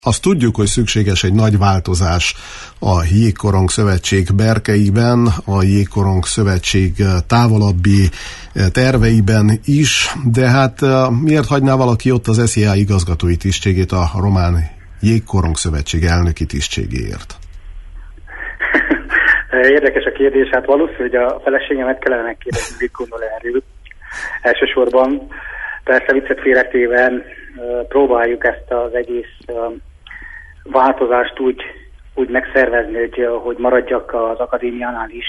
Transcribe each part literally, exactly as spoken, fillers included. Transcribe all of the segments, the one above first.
Azt tudjuk, hogy szükséges egy nagy változás a Jégkorong Szövetség berkeiben, a Jégkorong Szövetség távolabbi terveiben is, de hát miért hagyná valaki ott az es zé á igazgatói tisztségét a Román Jégkorong Szövetség elnöki tisztségéért? Érdekes a kérdés, hát valószínű, hogy a feleségemet kellene megkérdezni, mit gondol erről. Elsősorban persze viccet félretéven próbáljuk ezt az egész változást úgy, úgy megszervezni, hogy, hogy maradjak az akadémiánál is.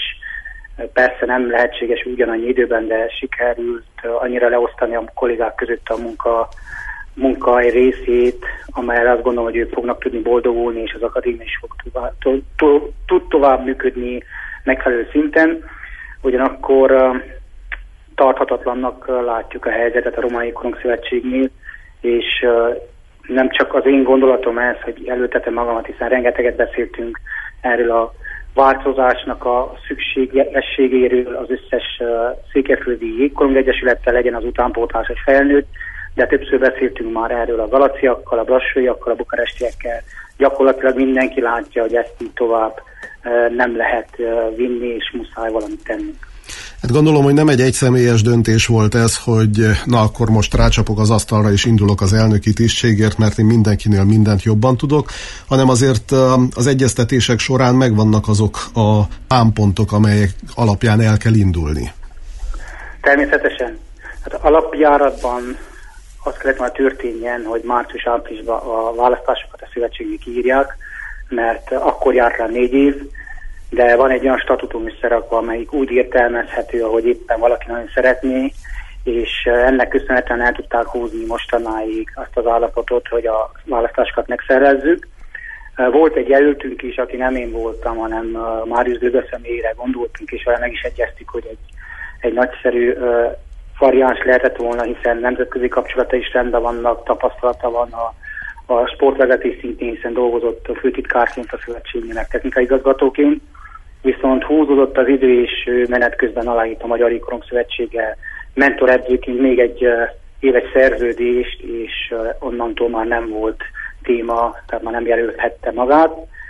Persze nem lehetséges ugyanannyi időben, de sikerült annyira leosztani a kollégák között a munka, munkahely részét, amelyre azt gondolom, hogy ők fognak tudni boldogulni, és az akadémia is fog tovább, to, to, tud tovább működni megfelelő szinten. Ugyanakkor uh, tarthatatlannak uh, látjuk a helyzetet a Román Jégkorong Szövetségnél, és uh, nem csak az én gondolatom ez, hogy előtetem magamat, hiszen rengeteget beszéltünk erről a változásnak a szükségességéről az összes uh, székelyföldi jégkorong egyesülettel, legyen az utánpótlás egy felnőtt, de többször beszéltünk már erről a galaciakkal, a brassóiakkal, a bukarestiekkel. Gyakorlatilag mindenki látja, hogy ezt így tovább uh, nem lehet uh, vinni, és muszáj valamit tenni. Hát gondolom, hogy nem egy egyszemélyes döntés volt ez, hogy na akkor most rácsapok az asztalra és indulok az elnöki tisztségért, mert én mindenkinél mindent jobban tudok, hanem azért az egyeztetések során megvannak azok a támpontok, amelyek alapján el kell indulni. Természetesen. Hát alapjáratban az kellett már történjen, hogy március-áprilisban a választásokat a szövetségnek kiírják, mert akkor járt rá négy év, de van egy olyan statutum összerakva, amelyik úgy értelmezhető, ahogy éppen valaki nagyon szeretné, és ennek köszönhetően el tudták húzni mostanáig azt az állapotot, hogy a választásokat megszervezzük. Volt egy jelöltünk is, aki nem én voltam, hanem Máriusz Glögö személyére gondoltunk, és vele meg is egyeztük, hogy egy, egy nagyszerű variáns lehetett volna, hiszen nemzetközi kapcsolata is rendben vannak, tapasztalata van a, a sportvezetés szintén, hiszen dolgozott a főtitkárként a szövetségének technikai igazgatóként. Viszont húzódott az idő, és menet közben aláírt a Magyar Jégkorong Szövetséggel mentoredzőként még egy uh, éves szerződést, és uh, onnantól már nem volt téma, tehát már nem jelölhette magát.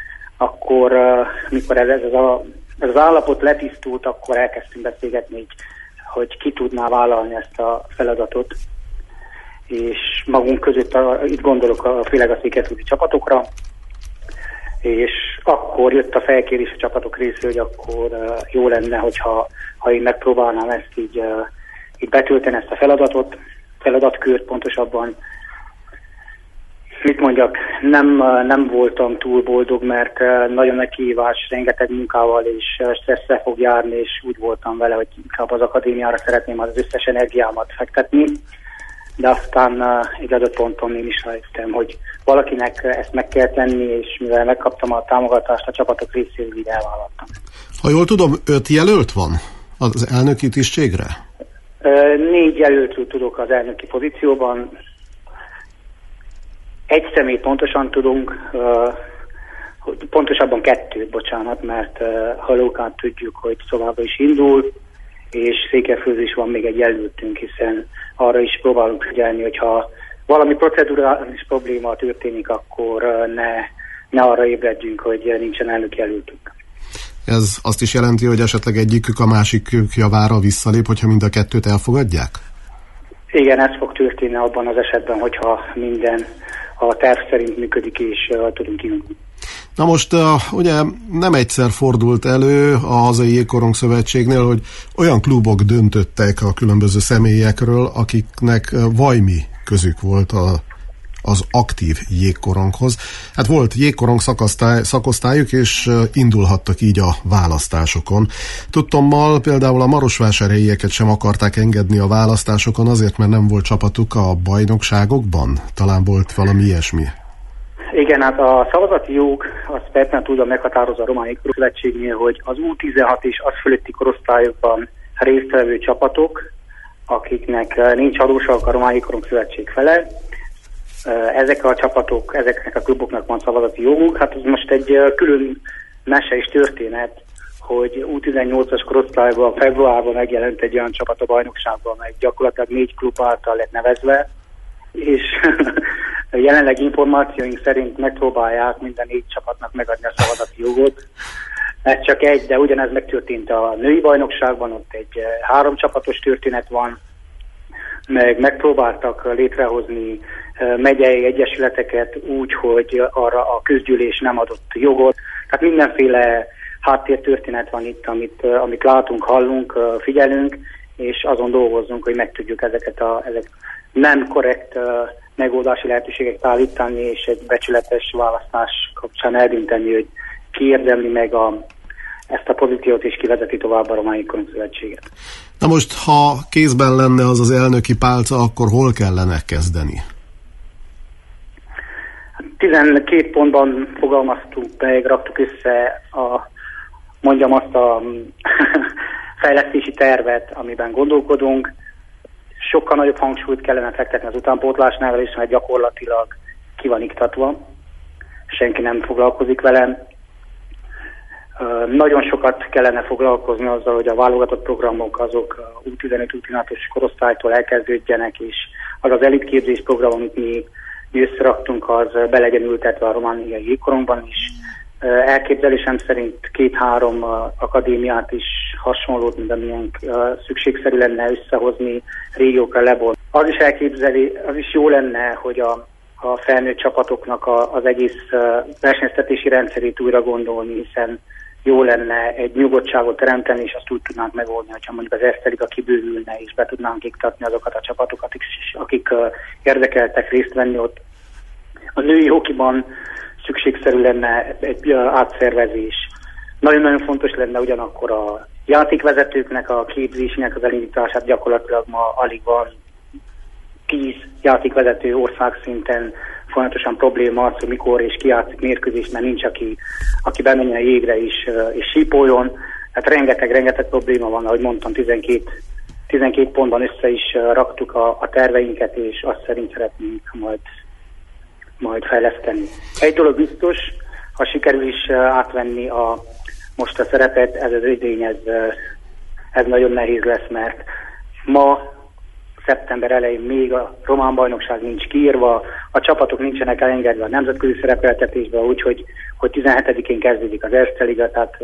Akkor, uh, mikor ez, ez, a, ez az állapot letisztult, akkor elkezdtünk beszélgetni, hogy, hogy ki tudná vállalni ezt a feladatot. És magunk között, a, itt gondolok a, főleg a székelyföldi csapatokra, és akkor jött a felkérés a csapatok részéről, hogy akkor uh, jó lenne, hogyha ha én megpróbálnám ezt így, uh, így betölteni, ezt a feladatot, feladatkört pontosabban. Mit mondjak, nem, uh, nem voltam túl boldog, mert uh, nagyon nagy kihívás, rengeteg munkával és uh, stresszel fog járni, és úgy voltam vele, hogy inkább az akadémiára szeretném az összes energiámat fektetni. De aztán uh, egy adott ponton én is rájöttem, hogy valakinek ezt meg kell tenni, és mivel megkaptam a támogatást a csapatok részéről, így elvállaltam. Ha jól tudom, öt jelölt van az elnöki tisztségre? Uh, négy jelöltről tudok az elnöki pozícióban. Egy személy pontosan tudunk, uh, pontosabban kettőt, bocsánat, mert uh, Halókát tudjuk, hogy továbbra is indul, és Székelyföldön is van még egy jelöltünk, hiszen arra is próbálunk figyelni, hogyha valami procedurális probléma történik, akkor ne, ne arra ébredjünk, hogy nincsen elnök jelöltünk. Ez azt is jelenti, hogy esetleg egyikük a másikük javára visszalép, hogyha mind a kettőt elfogadják? Igen, ez fog történni abban az esetben, hogyha minden a terv szerint működik, és uh, tudunk indulni. Na most ugye nem egyszer fordult elő a hazai Jégkorong Szövetségnél, hogy olyan klubok döntöttek a különböző személyekről, akiknek vajmi közük volt a, az aktív jégkoronghoz. Hát volt jégkorong szakosztály, szakosztályuk, és indulhattak így a választásokon. Tudtommal például a marosvásárhelyieket sem akarták engedni a választásokon, azért, mert nem volt csapatuk a bajnokságokban? Talán volt valami ilyesmi? Igen, hát a szavazati jog azt persze tudom meghatározza a Román Jégkorong Szövetségnél, hogy az U tizenhat és az fölötti korosztályokban résztvevő csapatok, akiknek nincs adósságuk a Román Jégkorong Szövetség fele, ezek a csapatok, ezeknek a kluboknak van szavazati joguk. Hát ez most egy külön mese és történet, hogy U tizennyolcas korosztályban februárban megjelent egy olyan csapat a bajnokságban, amely gyakorlatilag négy klub által lett nevezve, és Jelenleg információink szerint megpróbálják minden négy csapatnak megadni a szavazati jogot. Ez csak egy, de ugyanez megtörtént a női bajnokságban, ott egy három csapatos történet van, meg megpróbáltak létrehozni megyei egyesületeket úgy, hogy arra a közgyűlés nem adott jogot. Tehát mindenféle háttértörténet van itt, amit, amit látunk, hallunk, figyelünk, és azon dolgozzunk, hogy meg tudjuk ezeket a ezek nem korrekt megoldási lehetőségeket állítani, és egy becsületes választás kapcsán eldönteni, hogy ki érdemli meg a, ezt a pozíciót, és kivezeti tovább a Román Jégkorong Szövetséget. Na most, ha kézben lenne az az elnöki pálca, akkor hol kellene kezdeni? tizenkét pontban fogalmaztunk meg, raktuk össze a, mondjam azt a fejlesztési tervet, amiben gondolkodunk. Sokkal nagyobb hangsúlyt kellene fektetni az utánpótlásnál, és mert gyakorlatilag ki van iktatva. Senki nem foglalkozik vele. Nagyon sokat kellene foglalkozni azzal, hogy a válogatott programok azok U tizenöt U tizenhatos korosztálytól elkezdődjenek, és az az elitképzés program, amit mi, mi összeraktunk, az be legyen ültetve a romániai jégkorongban is. Elképzelésem szerint két-három akadémiát is hasonlót, mint amilyen szükségszerű lenne összehozni, régiókra lebont. Az is elképzeli, az is jó lenne, hogy a, a felnőtt csapatoknak a, az egész versenyeztetési rendszerét újra gondolni, hiszen jó lenne egy nyugodtságot teremteni, és azt úgy tudnánk megoldni, hogyha mondjuk az Erste-liga kibővülne, és be tudnánk iktatni azokat a csapatokat is, akik érdekeltek részt venni ott. A női hokiban szükségszerű lenne egy átszervezés. Nagyon-nagyon fontos lenne ugyanakkor a játékvezetőknek a képzésének az elindítását, gyakorlatilag ma alig van tíz játékvezető országszinten, folyamatosan probléma az, hogy mikor és ki játszik mérkőzést, mert nincs, aki, aki bemenjen a jégre is, és sípoljon. Tehát rengeteg-rengeteg probléma van, ahogy mondtam, tizenkét, tizenkét pontban össze is raktuk a, a terveinket, és azt szerint szeretnénk majd majd fejleszteni. Egy dolog biztos, ha sikerül is átvenni a, most a szerepet, ez az idény, ez, ez nagyon nehéz lesz, mert ma, szeptember elején még a román bajnokság nincs kiírva, a csapatok nincsenek elengedve a nemzetközi szerepeltetésbe, úgyhogy hogy tizenhetedikén kezdődik az Erste-liga, tehát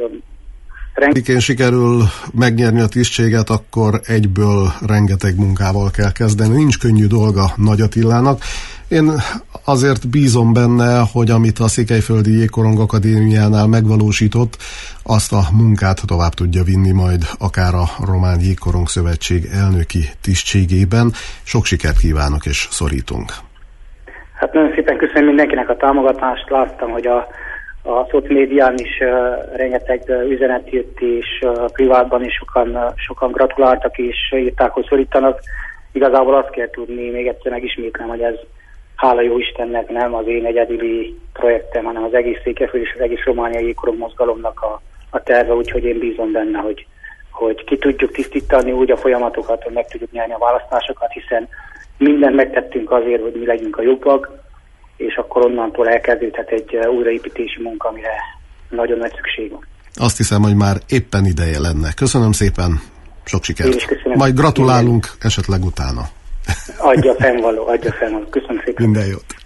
Én sikerül megnyerni a tisztséget, akkor egyből rengeteg munkával kell kezdeni. Nincs könnyű dolga Nagy Attilának. Én azért bízom benne, hogy amit a Székelyföldi Jégkorong Akadémiánál megvalósított, azt a munkát tovább tudja vinni majd akár a Román Jégkorong Szövetség elnöki tisztségében. Sok sikert kívánok és szorítunk. Hát nagyon szépen köszönöm mindenkinek a támogatást. Láttam, hogy a A szocmédián is uh, rengeteg uh, üzenet jött, és uh, privátban is sokan, uh, sokan gratuláltak, és írták, hogy szorítanak. Igazából azt kell tudni, még egyszer megismétlem, hogy ez hála jó Istennek nem az én egyedüli projektem, hanem az egész Székelyföld és az egész romániai jégkorong mozgalomnak a, a terve, úgyhogy én bízom benne, hogy, hogy ki tudjuk tisztítani úgy a folyamatokat, hogy meg tudjuk nyerni a választásokat, hiszen mindent megtettünk azért, hogy mi legyünk a jobbak, és akkor onnantól elkezdődhet egy újraépítési munka, amire nagyon nagy szükség van. Azt hiszem, hogy már éppen ideje lenne. Köszönöm szépen, sok sikert. Én is köszönöm. Majd gratulálunk minden. Esetleg utána. Adja fennvaló, adja fennvaló. Köszönöm szépen. Minden jót.